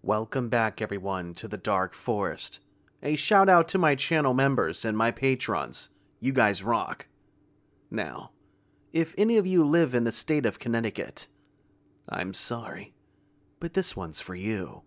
Welcome back, everyone, to the Dark Forest. A shout out to my channel members and my patrons. You guys rock. Now, if any of you live in the state of Connecticut, I'm sorry, but this one's for you.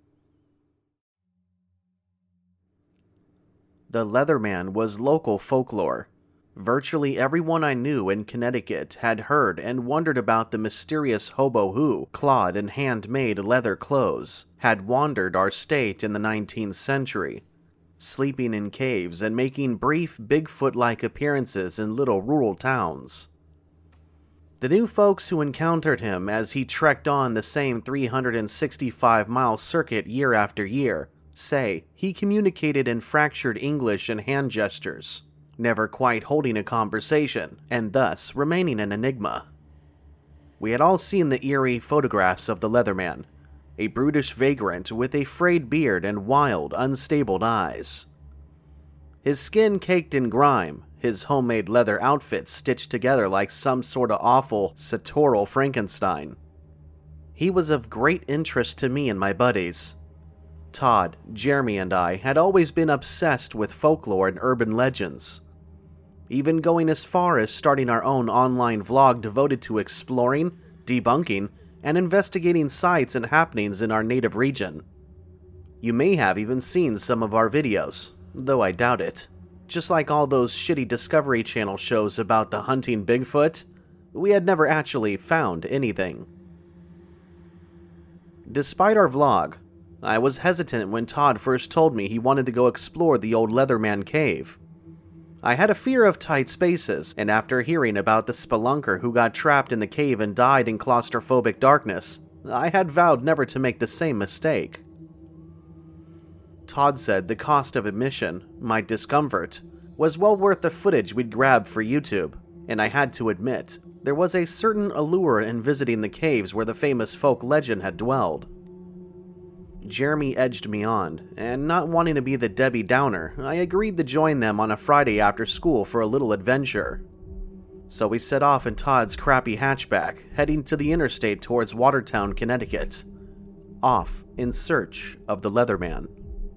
The Leatherman was local folklore. Virtually everyone I knew in Connecticut had heard and wondered about the mysterious hobo who, clawed in handmade leather clothes, had wandered our state in the 19th century, sleeping in caves and making brief Bigfoot-like appearances in little rural towns. The new folks who encountered him as he trekked on the same 365-mile circuit year after year say he communicated in fractured English and hand gestures, never quite holding a conversation, and thus remaining an enigma. We had all seen the eerie photographs of the Leatherman, a brutish vagrant with a frayed beard and wild, unstable eyes. His skin caked in grime, his homemade leather outfit stitched together like some sort of awful, sartorial Frankenstein. He was of great interest to me and my buddies. Todd, Jeremy, and I had always been obsessed with folklore and urban legends, even going as far as starting our own online vlog devoted to exploring, debunking, and investigating sites and happenings in our native region. You may have even seen some of our videos, though I doubt it. Just like all those shitty Discovery Channel shows about the hunting Bigfoot, we had never actually found anything. Despite our vlog, I was hesitant when Todd first told me he wanted to go explore the old Leatherman cave. I had a fear of tight spaces, and after hearing about the spelunker who got trapped in the cave and died in claustrophobic darkness, I had vowed never to make the same mistake. Todd said the cost of admission, my discomfort, was well worth the footage we'd grabbed for YouTube, and I had to admit, there was a certain allure in visiting the caves where the famous folk legend had dwelled. Jeremy edged me on, and not wanting to be the Debbie Downer, I agreed to join them on a Friday after school for a little adventure. So we set off in Todd's crappy hatchback, heading to the interstate towards Watertown, Connecticut, off in search of the Leatherman.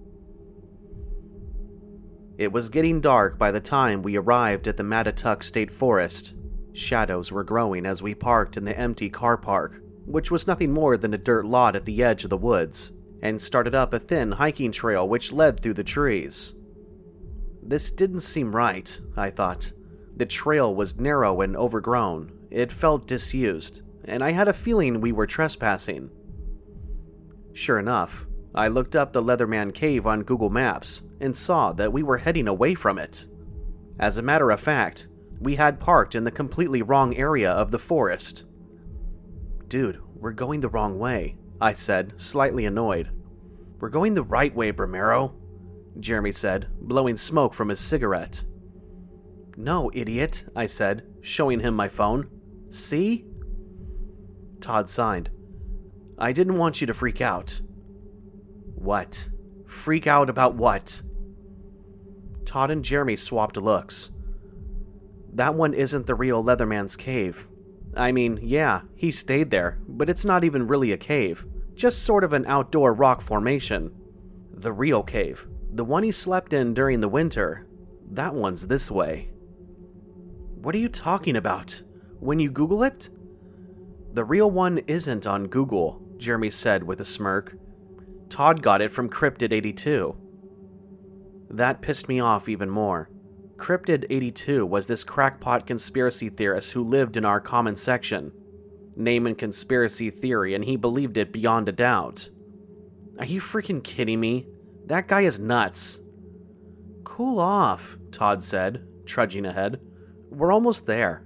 It was getting dark by the time we arrived at the Mattituck State Forest. Shadows were growing as we parked in the empty car park, which was nothing more than a dirt lot at the edge of the woods, and started up a thin hiking trail which led through the trees. This didn't seem right, I thought. The trail was narrow and overgrown, it felt disused, and I had a feeling we were trespassing. Sure enough, I looked up the Leatherman cave on Google Maps and saw that we were heading away from it. As a matter of fact, we had parked in the completely wrong area of the forest. "Dude, we're going the wrong way," I said, slightly annoyed. "We're going the right way, Bramero," Jeremy said, blowing smoke from his cigarette. "No, idiot," I said, showing him my phone. "See?" Todd signed. "I didn't want you to freak out." "What? Freak out about what?" Todd and Jeremy swapped looks. "That one isn't the real Leatherman's cave. I mean, yeah, he stayed there, but it's not even really a cave, just sort of an outdoor rock formation. The real cave, the one he slept in during the winter, that one's this way." "What are you talking about? When you Google it?" "The real one isn't on Google," Jeremy said with a smirk. "Todd got it from Cryptid82. That pissed me off even more. Cryptid82 was this crackpot conspiracy theorist who lived in our comment section. Name and conspiracy theory, and he believed it beyond a doubt. Are you freaking kidding me? That guy is nuts. "Cool off," Todd said, trudging ahead. "We're almost there."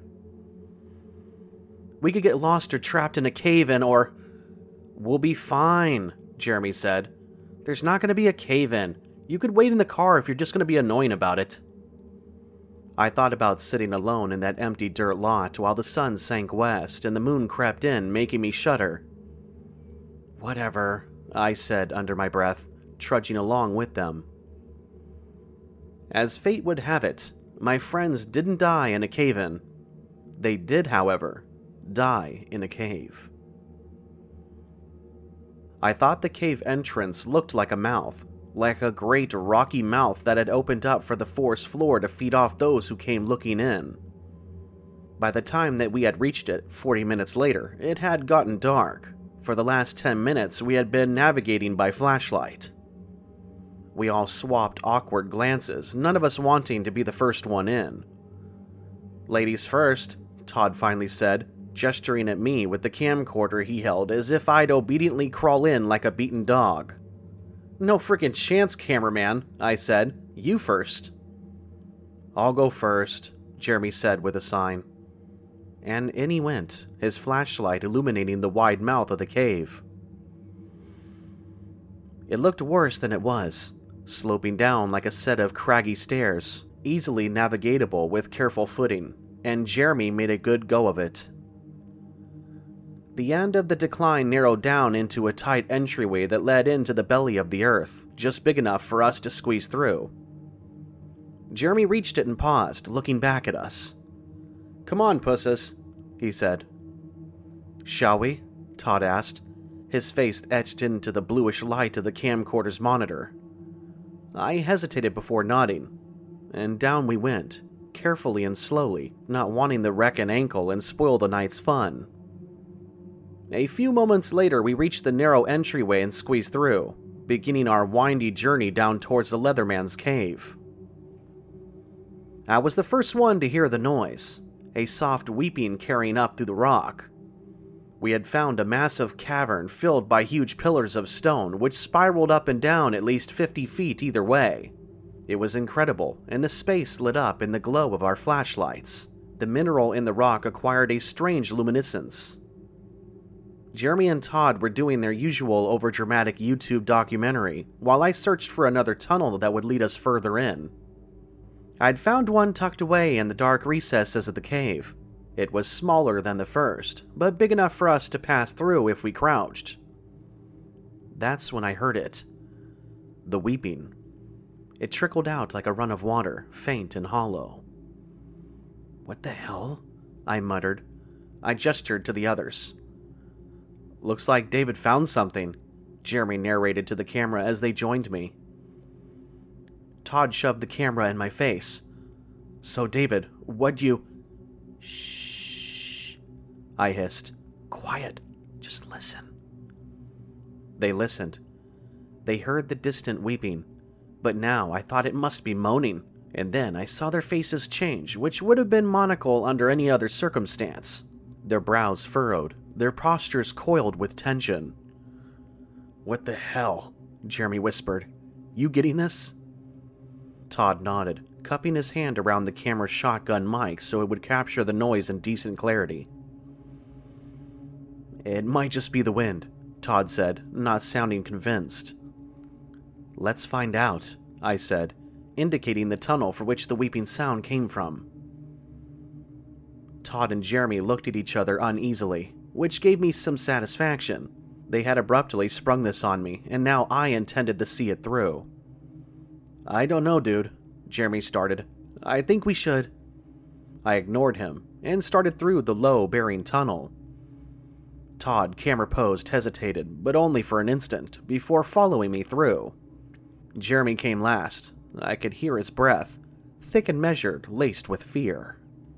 "We could get lost or trapped in a cave-in or—" "We'll be fine," Jeremy said. "There's not going to be a cave-in. You could wait in the car if you're just going to be annoying about it." I thought about sitting alone in that empty dirt lot while the sun sank west and the moon crept in, making me shudder. "Whatever," I said under my breath, trudging along with them. As fate would have it, my friends didn't die in a cave-in. They did, however, die in a cave. I thought the cave entrance looked like a mouth, like a great rocky mouth that had opened up for the forest floor to feed off those who came looking in. By the time that we had reached it, 40 minutes later, it had gotten dark. For the last 10 minutes, we had been navigating by flashlight. We all swapped awkward glances, none of us wanting to be the first one in. "Ladies first," Todd finally said, gesturing at me with the camcorder he held as if I'd obediently crawl in like a beaten dog. "No frickin' chance, cameraman," I said. "You first." "I'll go first," Jeremy said with a sign. And in he went, his flashlight illuminating the wide mouth of the cave. It looked worse than it was, sloping down like a set of craggy stairs, easily navigatable with careful footing, and Jeremy made a good go of it. The end of the decline narrowed down into a tight entryway that led into the belly of the earth, just big enough for us to squeeze through. Jeremy reached it and paused, looking back at us. "Come on, pusses," he said. "Shall we?" Todd asked, his face etched into the bluish light of the camcorder's monitor. I hesitated before nodding, and down we went, carefully and slowly, not wanting to wreck an ankle and spoil the night's fun. A few moments later, we reached the narrow entryway and squeezed through, beginning our windy journey down towards the Leatherman's cave. I was the first one to hear the noise, a soft weeping carrying up through the rock. We had found a massive cavern filled by huge pillars of stone which spiraled up and down at least 50 feet either way. It was incredible, and the space lit up in the glow of our flashlights. The mineral in the rock acquired a strange luminescence. Jeremy and Todd were doing their usual overdramatic YouTube documentary, while I searched for another tunnel that would lead us further in. I'd found one tucked away in the dark recesses of the cave. It was smaller than the first, but big enough for us to pass through if we crouched. That's when I heard it. The weeping. It trickled out like a run of water, faint and hollow. "What the hell?" I muttered. I gestured to the others. "Looks like David found something," Jeremy narrated to the camera as they joined me. Todd shoved the camera in my face. "So, David, what'd you—" "Shh," I hissed. "Quiet. Just listen." They listened. They heard the distant weeping, but now I thought it must be moaning, and then I saw their faces change, which would have been monocle under any other circumstance. Their brows furrowed, their postures coiled with tension. "What the hell?" Jeremy whispered. "You getting this?" Todd nodded, cupping his hand around the camera's shotgun mic so it would capture the noise in decent clarity. "It might just be the wind," Todd said, not sounding convinced. "Let's find out," I said, indicating the tunnel for which the weeping sound came from. Todd and Jeremy looked at each other uneasily, which gave me some satisfaction. They had abruptly sprung this on me, and now I intended to see it through. "I don't know, dude," Jeremy started. "I think we should—" I ignored him, and started through the low-bearing tunnel. Todd, camera posed, hesitated, but only for an instant, before following me through. Jeremy came last. I could hear his breath, thick and measured, laced with fear.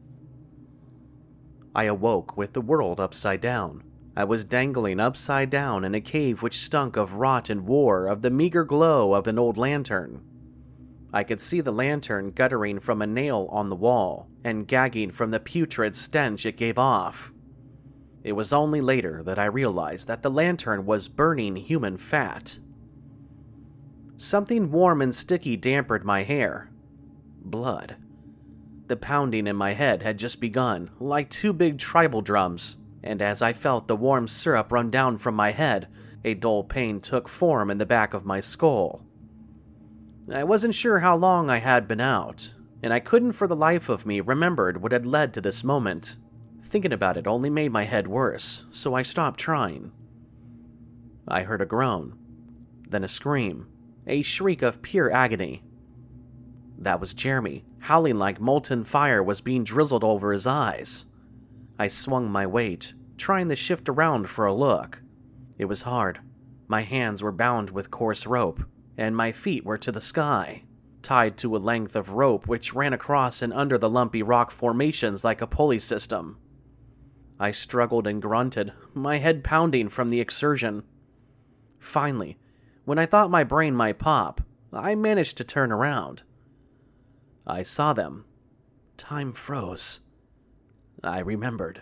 I awoke with the world upside down. I was dangling upside down in a cave which stunk of rot and war, of the meager glow of an old lantern. I could see the lantern guttering from a nail on the wall, and gagging from the putrid stench it gave off. It was only later that I realized that the lantern was burning human fat. Something warm and sticky dampened my hair. Blood. The pounding in my head had just begun, like two big tribal drums, and as I felt the warm syrup run down from my head, a dull pain took form in the back of my skull. I wasn't sure how long I had been out, and I couldn't for the life of me remember what had led to this moment. Thinking about it only made my head worse, so I stopped trying. I heard a groan, then a scream, a shriek of pure agony. That was Jeremy, howling like molten fire was being drizzled over his eyes. I swung my weight, trying to shift around for a look. It was hard. My hands were bound with coarse rope, and my feet were to the sky, tied to a length of rope which ran across and under the lumpy rock formations like a pulley system. I struggled and grunted, my head pounding from the exertion. Finally, when I thought my brain might pop, I managed to turn around. I saw them. Time froze. I remembered.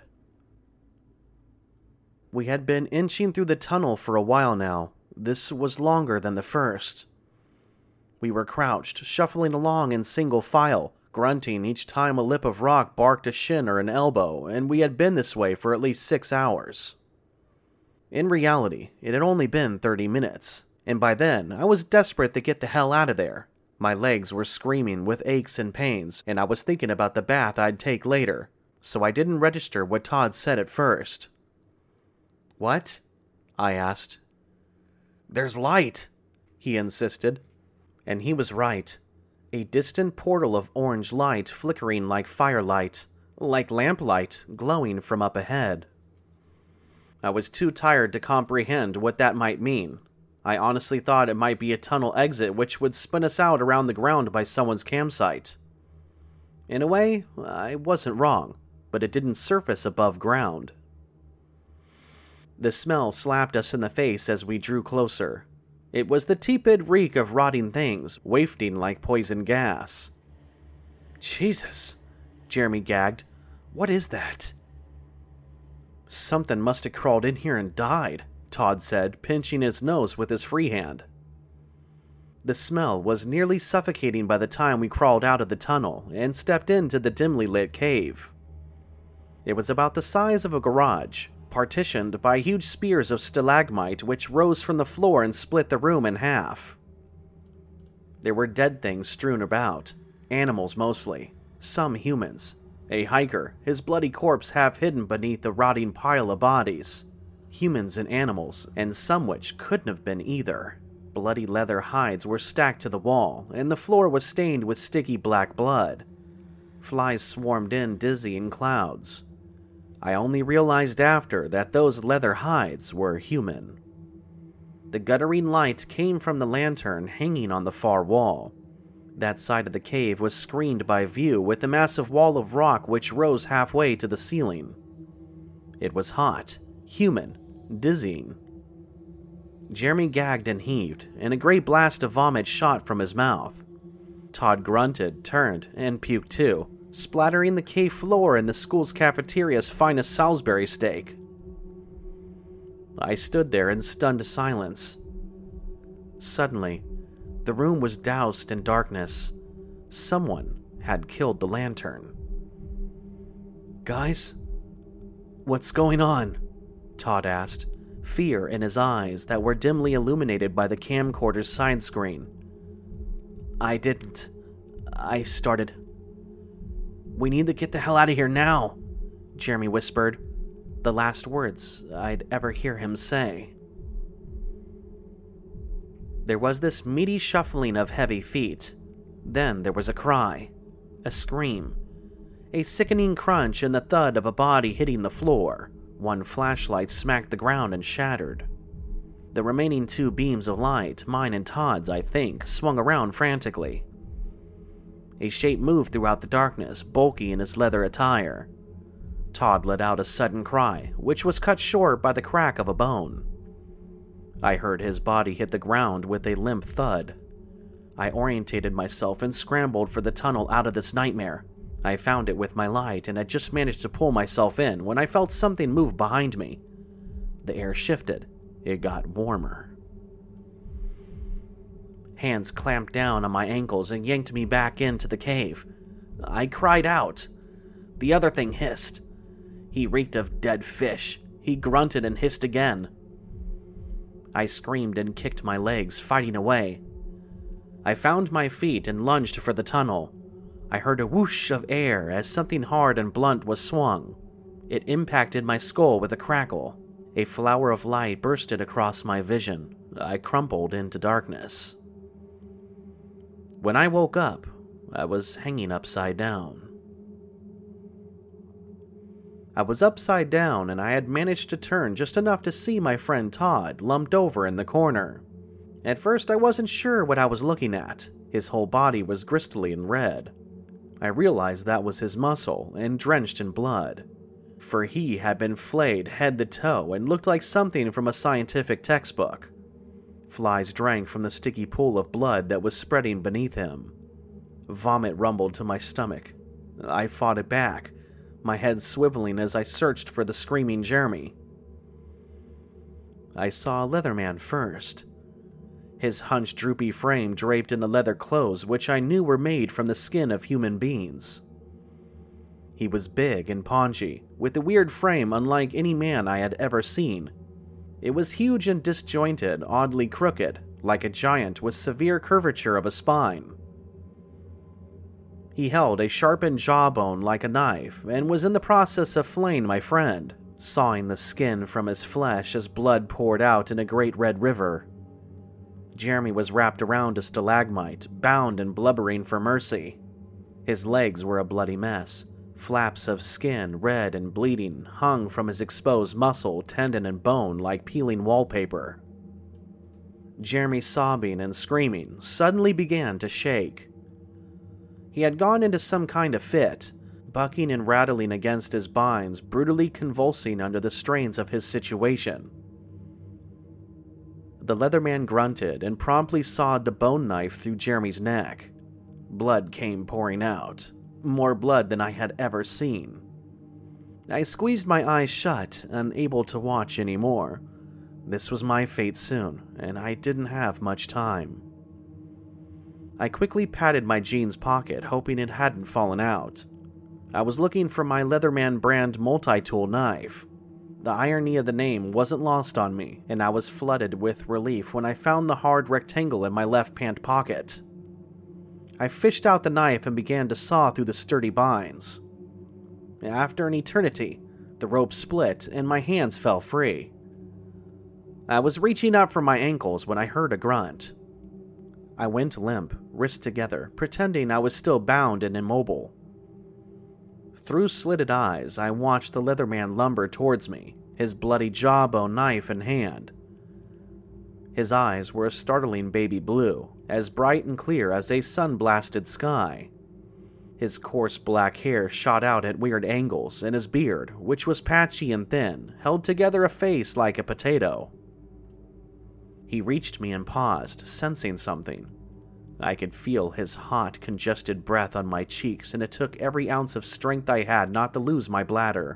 We had been inching through the tunnel for a while now. This was longer than the first. We were crouched, shuffling along in single file, grunting each time a lip of rock barked a shin or an elbow, and we had been this way for at least 6 hours. In reality, it had only been 30 minutes, and by then I was desperate to get the hell out of there. My legs were screaming with aches and pains, and I was thinking about the bath I'd take later, so I didn't register what Todd said at first. "What?" I asked. "There's light," he insisted. And he was right. A distant portal of orange light flickering like firelight, like lamplight glowing from up ahead. I was too tired to comprehend what that might mean. I honestly thought it might be a tunnel exit which would spin us out around the ground by someone's campsite. In a way, I wasn't wrong, but it didn't surface above ground. The smell slapped us in the face as we drew closer. It was the tepid reek of rotting things, wafting like poison gas. "Jesus," Jeremy gagged. "What is that?" "Something must have crawled in here and died," Todd said, pinching his nose with his free hand. The smell was nearly suffocating by the time we crawled out of the tunnel and stepped into the dimly lit cave. It was about the size of a garage, partitioned by huge spears of stalagmite which rose from the floor and split the room in half. There were dead things strewn about, animals mostly, some humans, a hiker, his bloody corpse half hidden beneath the rotting pile of bodies, humans and animals, and some which couldn't have been either. Bloody leather hides were stacked to the wall, and the floor was stained with sticky black blood. Flies swarmed in dizzying clouds. I only realized after that those leather hides were human. The guttering light came from the lantern hanging on the far wall. That side of the cave was screened by view with the massive wall of rock which rose halfway to the ceiling. It was hot, human, dizzying. Jeremy gagged and heaved, and a great blast of vomit shot from his mouth. Todd grunted, turned, and puked too, splattering the cave floor and the school's cafeteria's finest Salisbury steak. I stood there in stunned silence. Suddenly, the room was doused in darkness. Someone had killed the lantern. "Guys, what's going on?" Todd asked, fear in his eyes that were dimly illuminated by the camcorder's side screen. I started. "We need to get the hell out of here now," Jeremy whispered, the last words I'd ever hear him say. There was this meaty shuffling of heavy feet. Then there was a cry, a scream, a sickening crunch and the thud of a body hitting the floor. One flashlight smacked the ground and shattered. The remaining 2 beams of light, mine and Todd's, I think, swung around frantically. A shape moved throughout the darkness, bulky in its leather attire. Todd let out a sudden cry, which was cut short by the crack of a bone. I heard his body hit the ground with a limp thud. I orientated myself and scrambled for the tunnel out of this nightmare. I found it with my light and had just managed to pull myself in when I felt something move behind me. The air shifted. It got warmer. Hands clamped down on my ankles and yanked me back into the cave. I cried out. The other thing hissed. He reeked of dead fish. He grunted and hissed again. I screamed and kicked my legs, fighting away. I found my feet and lunged for the tunnel. I heard a whoosh of air as something hard and blunt was swung. It impacted my skull with a crackle. A flower of light bursted across my vision. I crumpled into darkness. When I woke up, I was hanging upside down. I was upside down and I had managed to turn just enough to see my friend Todd lumped over in the corner. At first I wasn't sure what I was looking at. His whole body was gristly and red. I realized that was his muscle and drenched in blood, for he had been flayed head to toe and looked like something from a scientific textbook. Flies drank from the sticky pool of blood that was spreading beneath him. Vomit rumbled to my stomach. I fought it back, my head swiveling as I searched for the screaming Jeremy. I saw a Leatherman first. His hunched, droopy frame draped in the leather clothes which I knew were made from the skin of human beings. He was big and paunchy, with a weird frame unlike any man I had ever seen. It was huge and disjointed, oddly crooked, like a giant with severe curvature of a spine. He held a sharpened jawbone like a knife and was in the process of flaying my friend, sawing the skin from his flesh as blood poured out in a great red river. Jeremy was wrapped around a stalagmite, bound and blubbering for mercy. His legs were a bloody mess. Flaps of skin, red and bleeding, hung from his exposed muscle, tendon, and bone like peeling wallpaper. Jeremy, sobbing and screaming, suddenly began to shake. He had gone into some kind of fit, bucking and rattling against his binds, brutally convulsing under the strains of his situation. The Leatherman grunted and promptly sawed the bone knife through Jeremy's neck. Blood came pouring out. More blood than I had ever seen. I squeezed my eyes shut, unable to watch anymore. This was my fate soon, and I didn't have much time. I quickly patted my jeans pocket, hoping it hadn't fallen out. I was looking for my Leatherman brand multi-tool knife. The irony of the name wasn't lost on me, and I was flooded with relief when I found the hard rectangle in my left pant pocket. I fished out the knife and began to saw through the sturdy binds. After an eternity, the rope split and my hands fell free. I was reaching up for my ankles when I heard a grunt. I went limp, wrists together, pretending I was still bound and immobile. Through slitted eyes, I watched the Leatherman lumber towards me, his bloody jawbone knife in hand. His eyes were a startling baby blue, as bright and clear as a sun-blasted sky. His coarse black hair shot out at weird angles, and his beard, which was patchy and thin, held together a face like a potato. He reached me and paused, sensing something. I could feel his hot, congested breath on my cheeks, and it took every ounce of strength I had not to lose my bladder.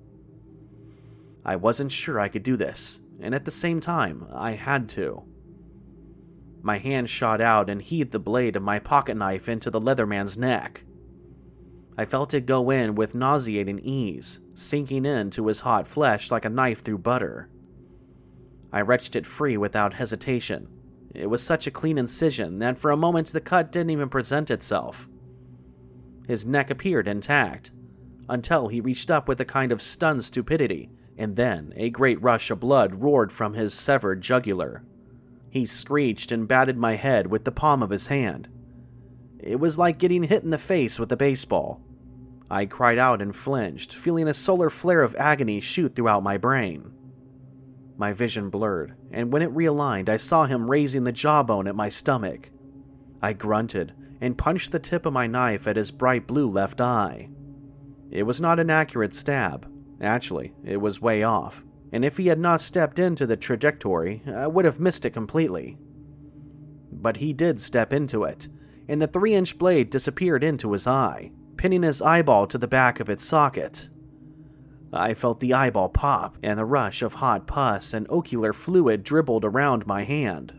I wasn't sure I could do this, and at the same time, I had to. My hand shot out and heaved the blade of my pocket knife into the Leatherman's neck. I felt it go in with nauseating ease, sinking into his hot flesh like a knife through butter. I wrenched it free without hesitation. It was such a clean incision that for a moment the cut didn't even present itself. His neck appeared intact, until he reached up with a kind of stunned stupidity, and then a great rush of blood roared from his severed jugular. He screeched and batted my head with the palm of his hand. It was like getting hit in the face with a baseball. I cried out and flinched, feeling a solar flare of agony shoot throughout my brain. My vision blurred, and when it realigned, I saw him raising the jawbone at my stomach. I grunted and punched the tip of my knife at his bright blue left eye. It was not an accurate stab. Actually, it was way off, and if he had not stepped into the trajectory, I would have missed it completely. But he did step into it, and the 3-inch blade disappeared into his eye, pinning his eyeball to the back of its socket. I felt the eyeball pop, and the rush of hot pus and ocular fluid dribbled around my hand.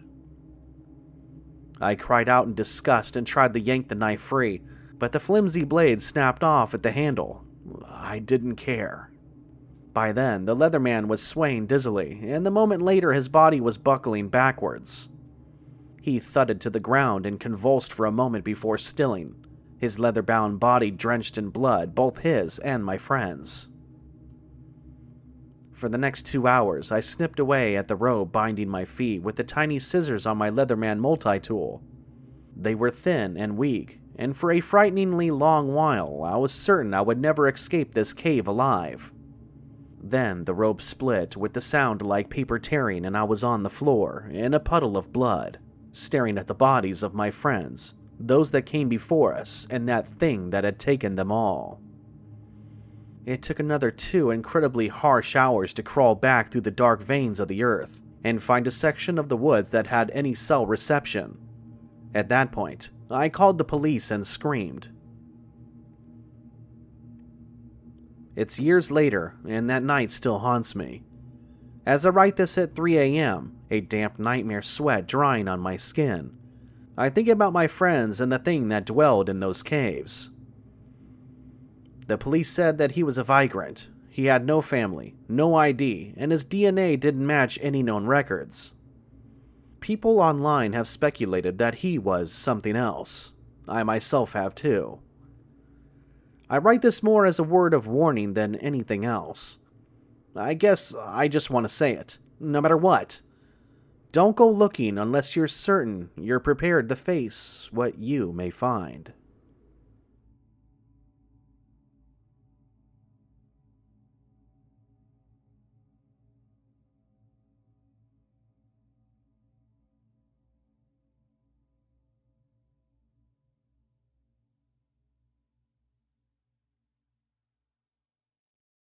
I cried out in disgust and tried to yank the knife free, but the flimsy blade snapped off at the handle. I didn't care. By then, the Leatherman was swaying dizzily, and the moment later his body was buckling backwards. He thudded to the ground and convulsed for a moment before stilling, his leather-bound body drenched in blood, both his and my friend's. For the next 2 hours, I snipped away at the rope binding my feet with the tiny scissors on my Leatherman multi-tool. They were thin and weak, and for a frighteningly long while, I was certain I would never escape this cave alive. Then the rope split with the sound like paper tearing, and I was on the floor, in a puddle of blood, staring at the bodies of my friends, those that came before us, and that thing that had taken them all. It took another 2 incredibly harsh hours to crawl back through the dark veins of the earth and find a section of the woods that had any cell reception. At that point, I called the police and screamed. It's years later, and that night still haunts me. As I write this at 3 a.m., a damp nightmare sweat drying on my skin, I think about my friends and the thing that dwelled in those caves. The police said that he was a vagrant. He had no family, no ID, and his DNA didn't match any known records. People online have speculated that he was something else. I myself have too. I write this more as a word of warning than anything else. I guess I just want to say it, no matter what. Don't go looking unless you're certain you're prepared to face what you may find.